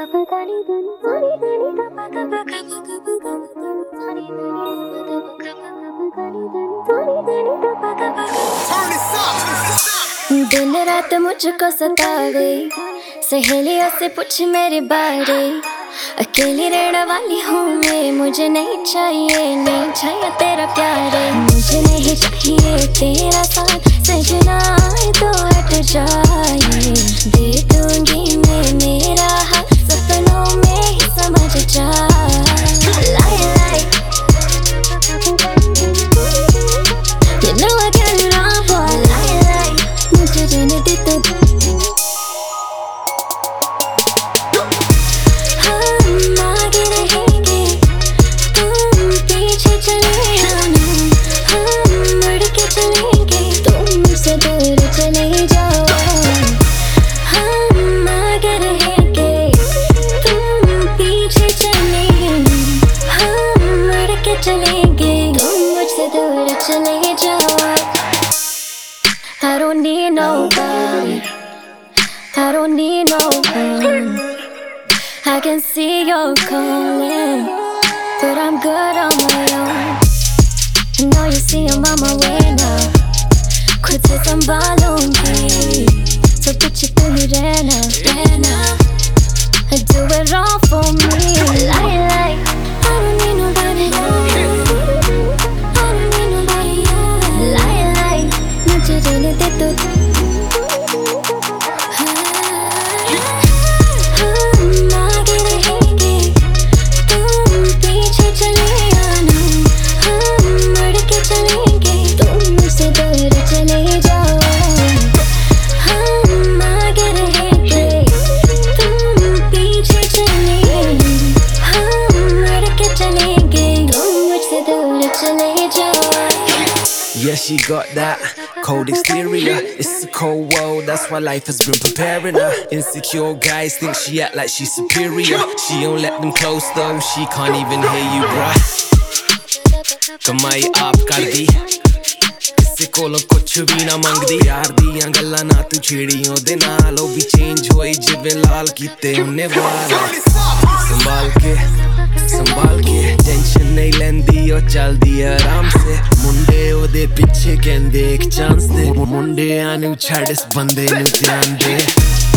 दिन रात मुझको सतावे, सहेलियों से पूछ मेरे बारे। अकेली रहने वाली हूँ मैं, मुझे नहीं चाहिए तेरा प्यार। मुझे नहीं चाहिए तेरा साथ सजना, तो हट जाए। दे दूंगी मैं मेरा हाथ, सपनों में ही समझ जा। You know I got it all, boy. मुझे रहने दे तो हम आगे रहेंगे, तुम पीछे चले आना। हम मुड़ के चलेंगे, तुम मुझसे दूर चले जाओ। हम आगे रहेंगे, तुम पीछे चले। हम मुड़ के चलेंगे, तुम मुझसे दूर चले जाओ। I don't need nobody, I don't need no one. I can see you're calling, but I'm good on my own. I know you see I'm on my way now. खुद से संभालूंगी, तो पीछे तू ही रहना। Do it all for me. I don't need nobody. I don't need nobody. मुझे रहने दे तो। हम आगे रहेंगे, तुम पीछे चले आना। हम मुड़ के चलेंगे, तुम मुझसे दूर चले जाओ। हम आगे रहेंगे, तुम पीछे चले। हम मुड़ के चलेंगे, तुम मुझसे दूर चले जाओ। Yeah, she got that cold exterior. It's a cold world, that's why life has been preparing her. Insecure guys think she act like she's superior. She don't let them close though, she can't even hear you, bruh. कमाई आप कर दी, किसी कोलों कुछ भी ना मंगदी। यार दियां गल्लां ना तू छेड़ी ओदे नाल, ओ भी चेंज होई जिवें लाल कीते उन्ने वाल। संभाल के टेंशन नहीं लेंदी, ओ चलदी आराम से। मुंडे ओदे पिछे कहंदे एक चांस दे, मुंडियां नू छड़ इस बंदे नू ध्यान दे।